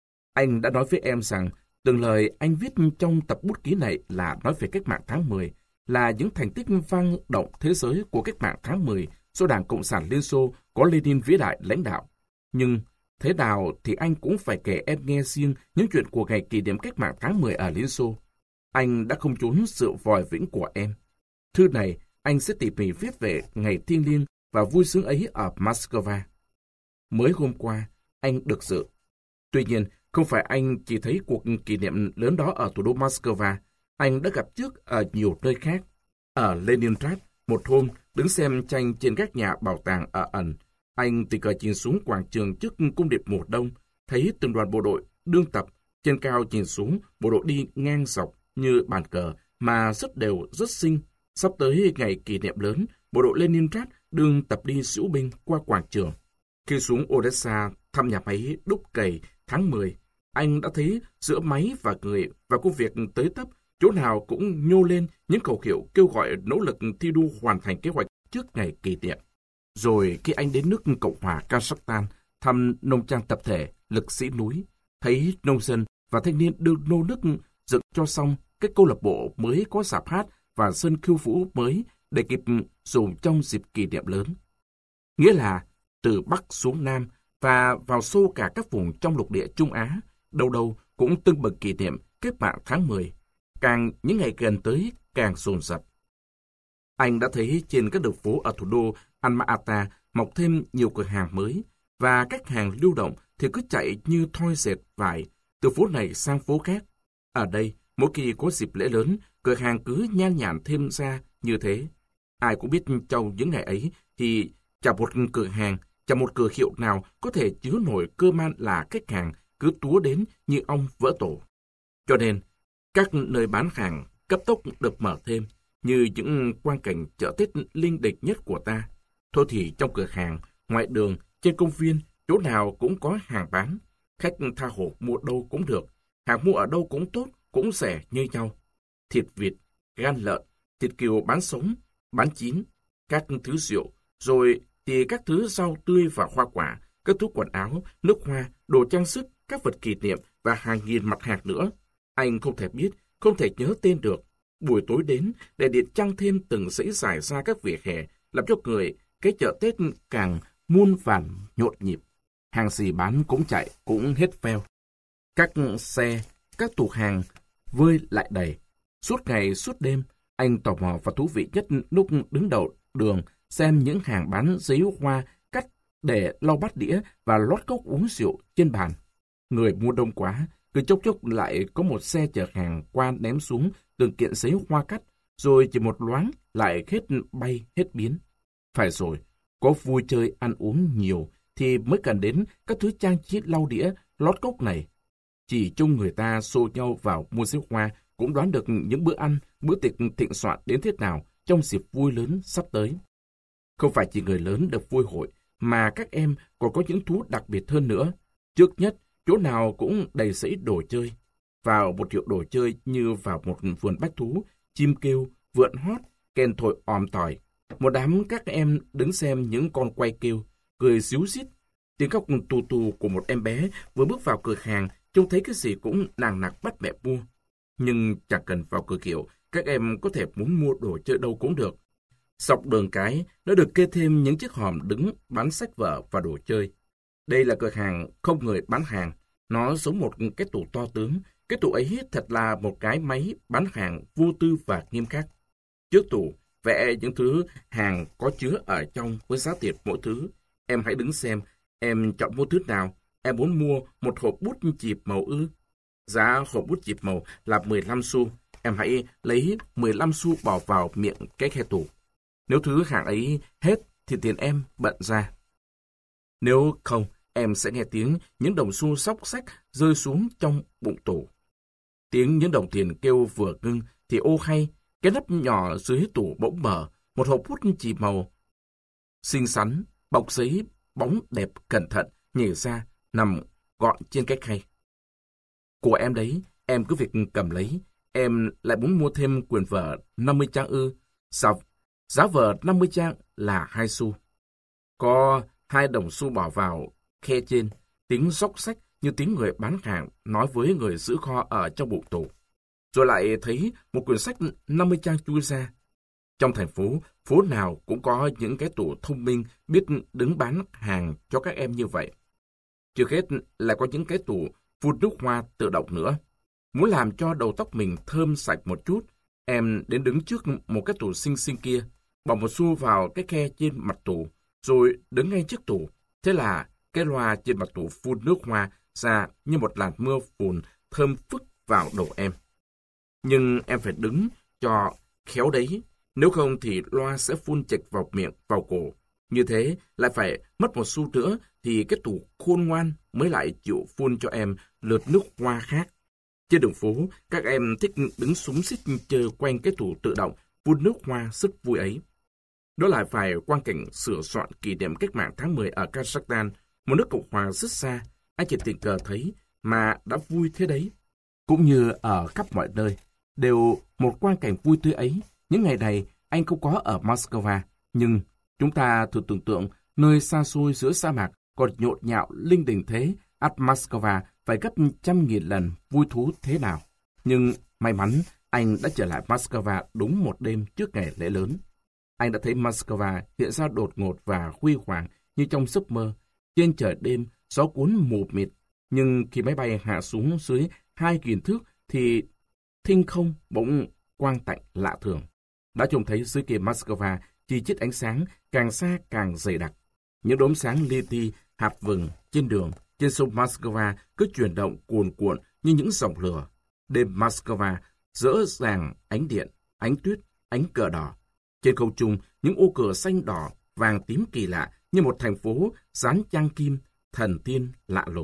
Anh đã nói với em rằng từng lời anh viết trong tập bút ký này là nói về cách mạng tháng 10, là những thành tích vang động thế giới của cách mạng tháng 10 do Đảng Cộng sản Liên Xô có Lenin vĩ đại lãnh đạo. Nhưng thế nào thì anh cũng phải kể em nghe riêng những chuyện của ngày kỷ niệm cách mạng tháng 10 ở Liên Xô. Anh đã không trốn sự vòi vĩnh của em. Thư này anh sẽ tỉ mỉ viết về ngày thiêng liêng và vui sướng ấy ở Moscow. Mới hôm qua, anh được dự. Tuy nhiên, không phải anh chỉ thấy cuộc kỷ niệm lớn đó ở thủ đô Moscow, anh đã gặp trước ở nhiều nơi khác. Ở Leningrad, một hôm, đứng xem tranh trên các nhà bảo tàng ở ẩn, anh tình cờ nhìn xuống quảng trường trước cung điện mùa đông, thấy từng đoàn bộ đội đương tập, trên cao nhìn xuống, bộ đội đi ngang dọc như bàn cờ mà rất đều, rất xinh. Sắp tới ngày kỷ niệm lớn, bộ đội Leningrad đương tập đi diễu binh qua quảng trường. Khi xuống Odessa thăm nhà máy đúc cày tháng 10, anh đã thấy giữa máy và người và công việc tới tấp, chỗ nào cũng nhô lên những khẩu hiệu kêu gọi nỗ lực thi đua hoàn thành kế hoạch trước ngày kỷ niệm. Rồi khi anh đến nước Cộng hòa Kazakhstan thăm nông trang tập thể lực sĩ núi, thấy nông dân và thanh niên đưa nô nức dựng cho xong cái câu lạc bộ mới có rạp hát và sân khiêu vũ mới để kịp dùng trong dịp kỷ niệm lớn. Nghĩa là từ Bắc xuống Nam và vào sâu cả các vùng trong lục địa Trung Á, đâu đâu cũng tưng bừng kỷ niệm cách mạng tháng 10. Càng những ngày gần tới càng dồn dập. Anh đã thấy trên các đường phố ở thủ đô Alma-Ata mọc thêm nhiều cửa hàng mới, và các hàng lưu động thì cứ chạy như thoi dệt vải từ phố này sang phố khác. Ở đây, mỗi khi có dịp lễ lớn, cửa hàng cứ nhan nhản thêm ra như thế. Ai cũng biết trong những ngày ấy thì chẳng một cửa hàng, chẳng một cửa hiệu nào có thể chứa nổi cơ man là khách hàng cứ túa đến như ong vỡ tổ. Cho nên, các nơi bán hàng cấp tốc được mở thêm, như những quang cảnh chợ Tết linh đình nhất của ta. Thôi thì trong cửa hàng, ngoài đường, trên công viên, chỗ nào cũng có hàng bán. Khách tha hồ mua đâu cũng được, hàng mua ở đâu cũng tốt, cũng rẻ như nhau. Thịt vịt, gan lợn, thịt cừu bán sống, bán chín, các thứ rượu, rồi thì các thứ rau tươi và hoa quả, các thứ quần áo, nước hoa, đồ trang sức, các vật kỷ niệm và hàng nghìn mặt hàng nữa. Anh không thể biết, không thể nhớ tên được. Buổi tối đến, để điện trăng thêm từng dãy dài ra các vỉa hè, làm cho người cái chợ Tết càng muôn vàn nhộn nhịp. Hàng gì bán cũng chạy, cũng hết veo. Các xe, các tủ hàng vơi lại đầy. Suốt ngày, suốt đêm, anh tò mò và thú vị nhất lúc đứng đầu đường xem những hàng bán giấy hoa cắt để lau bát đĩa và lót cốc uống rượu trên bàn. Người mua đông quá, cứ chốc chốc lại có một xe chở hàng qua ném xuống từng kiện giấy hoa cắt, rồi chỉ một loáng lại hết bay hết biến. Phải rồi, có vui chơi ăn uống nhiều thì mới cần đến các thứ trang trí lau đĩa, lót cốc này. Chỉ chung người ta xô nhau vào mua giấy hoa cũng đoán được những bữa ăn, bữa tiệc thịnh soạn đến thế nào trong dịp vui lớn sắp tới. Không phải chỉ người lớn được vui hội, mà các em còn có những thú đặc biệt hơn nữa. Trước nhất, chỗ nào cũng đầy rẫy đồ chơi. Vào một hiệu đồ chơi như vào một vườn bách thú, chim kêu, vượn hót, kèn thổi òm tỏi. Một đám các em đứng xem những con quay kêu, cười xíu xít. Tiếng khóc tù tù của một em bé vừa bước vào cửa hàng, trông thấy cái gì cũng nàng nặc bắt mẹ mua. Nhưng chẳng cần vào cửa hiệu, các em có thể muốn mua đồ chơi đâu cũng được. Dọc đường cái, nó được kê thêm những chiếc hòm đứng bán sách vở và đồ chơi. Đây là cửa hàng không người bán hàng. Nó giống một cái tủ to tướng, Cái tủ ấy thật là một cái máy bán hàng vô tư và nghiêm khắc. Trước tủ, vẽ những thứ hàng có chứa ở trong với giá tiền mỗi thứ. Em hãy đứng xem, em chọn mua thứ nào. Em muốn mua một hộp bút chì màu ư? Giá hộp bút chì màu là 15 xu. Em hãy lấy 15 xu bỏ vào miệng cái khe tủ. Nếu thứ hàng ấy hết thì tiền em bận ra. Nếu không, em sẽ nghe tiếng những đồng xu xóc xách rơi xuống trong bụng tủ. Tiếng những đồng tiền kêu vừa ngưng thì ô hay, cái nắp nhỏ dưới tủ bỗng mở, một hộp bút chì màu xinh xắn, bọc giấy bóng đẹp cẩn thận nhảy ra, nằm gọn trên cái khay. Của em đấy, em cứ việc cầm lấy. Em lại muốn mua thêm quyển vở 50 trang ư? Sao? Giá vở 50 trang là 2 xu. Có 2 đồng xu bỏ vào khe trên, tiếng xóc xách như tiếng người bán hàng nói với người giữ kho ở trong bụng tủ. Rồi lại thấy một quyển sách 50 trang chui ra. Trong thành phố, phố nào cũng có những cái tủ thông minh biết đứng bán hàng cho các em như vậy. Trước hết là có những cái tủ phun nước hoa tự động nữa. Muốn làm cho đầu tóc mình thơm sạch một chút, em đến đứng trước một cái tủ xinh xinh kia, bỏ một xu vào cái khe trên mặt tủ, rồi đứng ngay trước tủ. Thế là cái loa trên mặt tủ phun nước hoa ra như một làn mưa phùn thơm phức vào đầu em. Nhưng em phải đứng cho khéo đấy, nếu không thì loa sẽ phun chệch vào miệng, vào cổ. Như thế lại phải mất một xu nữa thì cái tủ khôn ngoan mới lại chịu phun cho em lượt nước hoa khác. Trên đường phố, các em thích đứng xúm xít chơi quanh cái tủ tự động phun nước hoa rất vui ấy. Đó là phải quang cảnh sửa soạn kỷ niệm cách mạng tháng 10 ở Kazakhstan, một nước Cộng hòa rất xa. Anh chỉ tình cờ thấy mà đã vui thế đấy. Cũng như ở khắp mọi nơi, đều một quang cảnh vui tươi ấy. Những ngày này anh không có ở Moscow, nhưng chúng ta thử tưởng tượng nơi xa xôi giữa sa mạc còn nhộn nhạo linh đình thế, ắt Moscow phải gấp 100.000 lần vui thú thế nào. Nhưng may mắn anh đã trở lại Moscow đúng một đêm trước ngày lễ lớn. Anh đã thấy Moscow hiện ra đột ngột và huy hoàng như trong giấc mơ. Trên trời đêm, gió cuốn mù mịt, nhưng khi máy bay hạ xuống dưới 2.000 thước thì thinh không bỗng quang tạnh lạ thường. Đã trông thấy dưới kia Moscow chi chít ánh sáng càng xa càng dày đặc. Những đốm sáng li ti, hạt vừng trên đường, trên sông Moscow cứ chuyển động cuồn cuộn như những dòng lửa. Đêm Moscow rỡ ràng ánh điện, ánh tuyết, ánh cờ đỏ. Trên không trung, những ô cờ xanh đỏ, vàng tím kỳ lạ như một thành phố dán trang kim, thần tiên lạ lùng.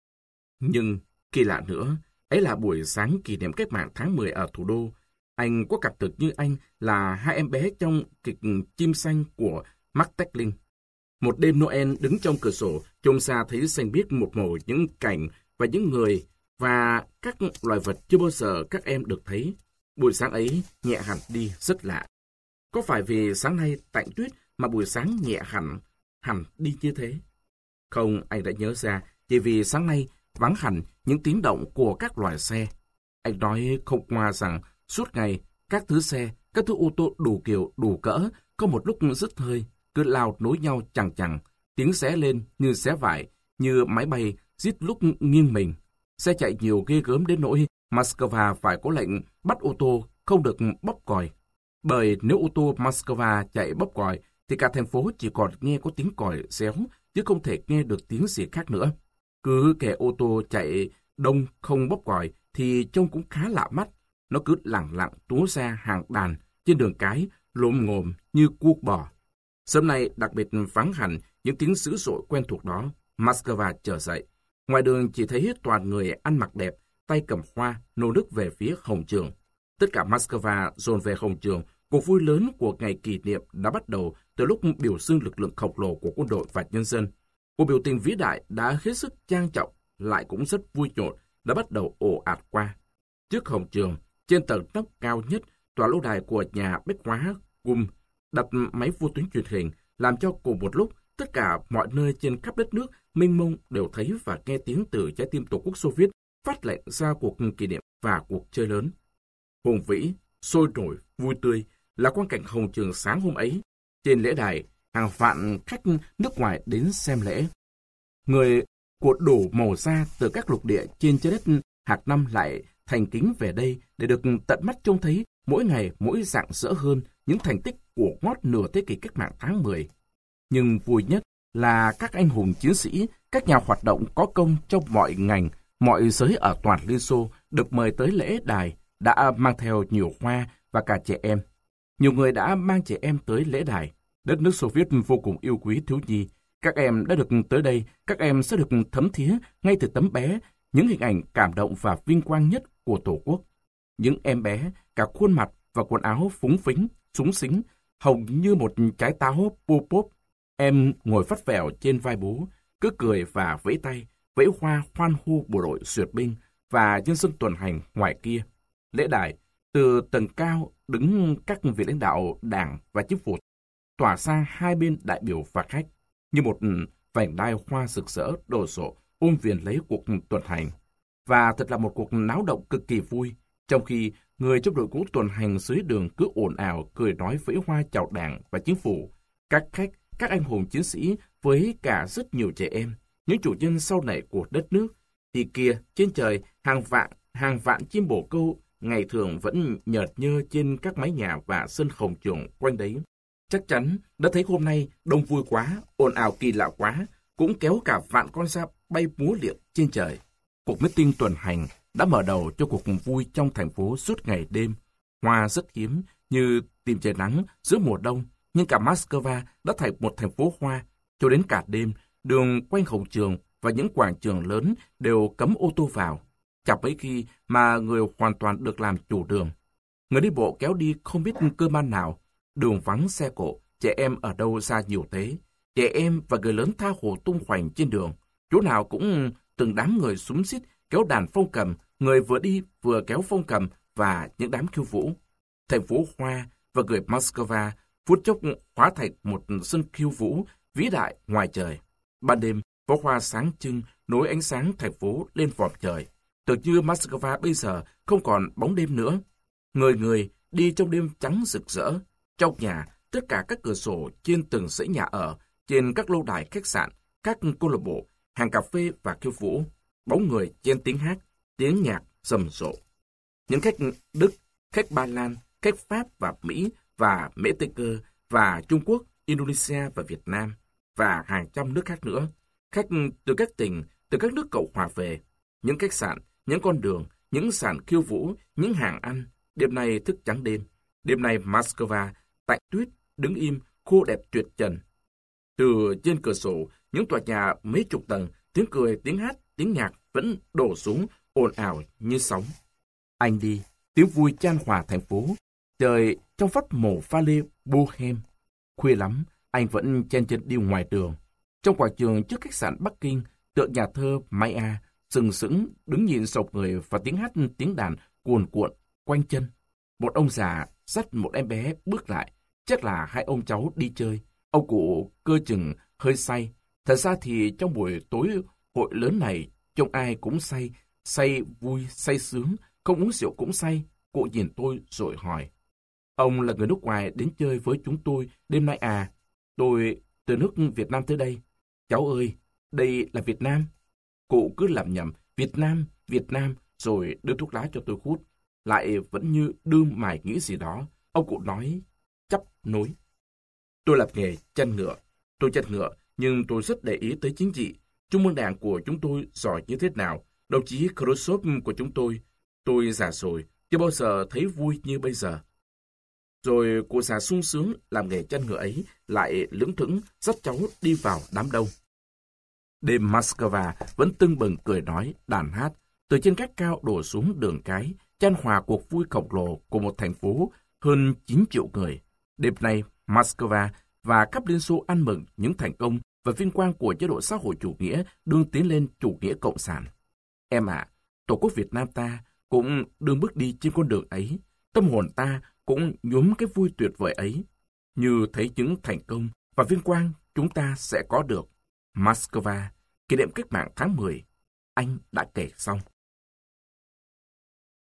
Nhưng kỳ lạ nữa, ấy là buổi sáng kỷ niệm cách mạng tháng 10 ở thủ đô. Anh có cặp thực như anh là hai em bé trong kịch Chim Xanh của Mark Twain. Một đêm Noel đứng trong cửa sổ, trông xa thấy xanh biếc một màu những cảnh và những người và các loài vật chưa bao giờ các em được thấy. Buổi sáng ấy nhẹ hẳn đi rất lạ. Có phải vì sáng nay tạnh tuyết mà buổi sáng nhẹ hẳn đi như thế? Không, anh đã nhớ ra, chỉ vì sáng nay vắng hẳn những tiếng động của các loài xe. Anh nói không qua rằng suốt ngày các thứ xe, các thứ ô tô đủ kiểu, đủ cỡ, có một lúc dứt hơi, cứ lao nối nhau chằng chằng, tiếng xé lên như xé vải, như máy bay rít lúc nghiêng mình. Xe chạy nhiều ghê gớm đến nỗi Moscow phải có lệnh bắt ô tô không được bóp còi. Bởi nếu ô tô Moscow chạy bóp còi, thì cả thành phố chỉ còn nghe có tiếng còi réo, chứ không thể nghe được tiếng gì khác nữa. Cứ kẻ ô tô chạy đông không bóp còi thì trông cũng khá lạ mắt. Nó cứ lẳng lặng túa ra hàng đàn trên đường cái, lồm ngồm như cuốc bò. Sớm nay đặc biệt vắng hẳn những tiếng dữ dội quen thuộc đó. Moscow trở dậy. Ngoài đường chỉ thấy toàn người ăn mặc đẹp, tay cầm hoa, nô nức về phía Hồng Trường. Tất cả Moscow dồn về Hồng Trường. Cuộc vui lớn của ngày kỷ niệm đã bắt đầu từ lúc biểu dương lực lượng khổng lồ của quân đội và nhân dân. Cuộc biểu tình vĩ đại đã hết sức trang trọng, lại cũng rất vui nhộn, đã bắt đầu ồ ạt qua. Trước Hồng Trường, trên tầng nóc cao nhất, tòa lâu đài của nhà bách hóa Gum đặt máy vô tuyến truyền hình, làm cho cùng một lúc tất cả mọi nơi trên khắp đất nước mênh mông đều thấy và nghe tiếng từ trái tim Tổ quốc Xô Viết phát lệnh ra cuộc kỷ niệm và cuộc chơi lớn. Hùng vĩ, sôi nổi, vui tươi là quang cảnh Hồng Trường sáng hôm ấy. Trên lễ đài, hàng vạn khách nước ngoài đến xem lễ. Người của đủ màu da từ các lục địa trên trái đất hạt năm lại thành kính về đây để được tận mắt trông thấy mỗi ngày mỗi rạng rỡ hơn những thành tích của ngót nửa thế kỷ cách mạng tháng 10. Nhưng vui nhất là các anh hùng chiến sĩ, các nhà hoạt động có công trong mọi ngành, mọi giới ở toàn Liên Xô được mời tới lễ đài, đã mang theo nhiều hoa và cả trẻ em. Nhiều người đã mang trẻ em tới lễ đài. Đất nước Xô Viết vô cùng yêu quý thiếu nhi. Các em đã được tới đây, các em sẽ được thấm thía ngay từ tấm bé những hình ảnh cảm động và vinh quang nhất của Tổ quốc. Những em bé, cả khuôn mặt và quần áo phúng phính, súng xính, hồng như một trái táo pô pốp. Em ngồi vắt vẻo trên vai bố, cứ cười và vẫy tay, vẫy hoa hoan hô bộ đội duyệt binh và nhân dân tuần hành ngoài kia. Lễ đài, từ tầng cao đứng các vị lãnh đạo đảng và chính phủ, tỏa sang hai bên đại biểu và khách, như một vành đai hoa rực rỡ đồ sộ ôm viền lấy cuộc tuần hành. Và thật là một cuộc náo động cực kỳ vui, trong khi người trong đội ngũ tuần hành dưới đường cứ ồn ào cười nói vẫy hoa chào đảng và chính phủ. Các khách, các anh hùng chiến sĩ với cả rất nhiều trẻ em, những chủ nhân sau này của đất nước, thì kia trên trời hàng vạn chim bồ câu ngày thường vẫn nhợt nhơ trên các mái nhà và sân cổng trường quanh đấy. Chắc chắn đã thấy hôm nay đông vui quá, ồn ào kỳ lạ quá, cũng kéo cả vạn con giáp bay múa liệng trên trời. Cuộc meeting tuần hành đã mở đầu cho cuộc vui trong thành phố suốt ngày đêm. Hoa rất hiếm như tìm trời nắng giữa mùa đông, nhưng cả Moscow đã thành một thành phố hoa. Cho đến cả đêm, đường quanh cổng trường và những quảng trường lớn đều cấm ô tô vào. Chẳng mấy khi mà người hoàn toàn được làm chủ đường. Người đi bộ kéo đi không biết cơ man nào. Đường vắng xe cộ, trẻ em ở đâu ra nhiều thế. Trẻ em và người lớn tha hồ tung hoành trên đường. Chỗ nào cũng từng đám người xúm xít kéo đàn phong cầm, người vừa đi vừa kéo phong cầm và những đám khiêu vũ. Thành phố hoa và người Moscow phút chốc hóa thành một sân khiêu vũ vĩ đại ngoài trời. Ban đêm, pháo hoa sáng trưng nối ánh sáng thành phố lên vòm trời. Tưởng như Moscow bây giờ không còn bóng đêm nữa. Người đi trong đêm trắng rực rỡ. Trong nhà, tất cả các cửa sổ trên từng dãy nhà ở, trên các lâu đài khách sạn, các câu lạc bộ, hàng cà phê và khiêu vũ, bóng người chen tiếng hát, tiếng nhạc rầm rộ. Những khách Đức, khách Ba Lan, khách Pháp và Mỹ và Mễ Tây Cơ và Trung Quốc, Indonesia và Việt Nam và hàng trăm nước khác nữa. Khách từ các tỉnh, từ các nước Cộng hòa về. Những khách sạn, những con đường, những sàn khiêu vũ, những hàng ăn. Đêm nay thức trắng đêm. Đêm nay Moscow tạnh tuyết, đứng im, khô đẹp tuyệt trần. Từ trên cửa sổ, những tòa nhà mấy chục tầng, tiếng cười, tiếng hát, tiếng nhạc vẫn đổ xuống, ồn ào như sóng. Anh đi, tiếng vui chan hòa thành phố. Trời trong vắt màu pha lê bohem. Khuya lắm, anh vẫn chen chân đi ngoài đường. Trong quảng trường trước khách sạn Bắc Kinh, tượng nhà thơ Maya sừng sững đứng nhìn sộc người và tiếng hát tiếng đàn cuồn cuộn quanh chân. Một ông già dắt một em bé bước lại, chắc là hai ông cháu đi chơi. Ông cụ cơ chừng hơi say. Thật ra thì trong buổi tối hội lớn này, trông ai cũng say, say vui, say sướng, không uống rượu cũng say. Cụ nhìn tôi rồi hỏi: "Ông là người nước ngoài đến chơi với chúng tôi đêm nay à?" "Tôi từ nước Việt Nam tới đây." "Cháu ơi, đây là Việt Nam." Cụ cứ làm nhầm Việt Nam, rồi đưa thuốc lá cho tôi hút. Lại vẫn như đương mải nghĩ gì đó. Ông cụ nói chắp nối: "Tôi làm nghề chăn ngựa. Tôi chăn ngựa, nhưng tôi rất để ý tới chính trị. Trung ương Đảng của chúng tôi giỏi như thế nào. Đồng chí Khrushchev của chúng tôi già rồi, chưa bao giờ thấy vui như bây giờ." Rồi cụ già sung sướng làm nghề chăn ngựa ấy lại lững thững dắt cháu đi vào đám đông. Đêm Moscow vẫn tưng bừng cười nói, đàn hát, từ trên gác cao đổ xuống đường cái, chan hòa cuộc vui khổng lồ của một thành phố hơn 9 triệu người. Đêm nay, Moscow và khắp Liên Xô ăn mừng những thành công và vinh quang của chế độ xã hội chủ nghĩa đương tiến lên chủ nghĩa cộng sản. Em ạ, Tổ quốc Việt Nam ta cũng đương bước đi trên con đường ấy. Tâm hồn ta cũng nhuốm cái vui tuyệt vời ấy. Như thấy những thành công và vinh quang chúng ta sẽ có được. Moscow, kỷ niệm cách mạng tháng 10. Anh đã kể xong.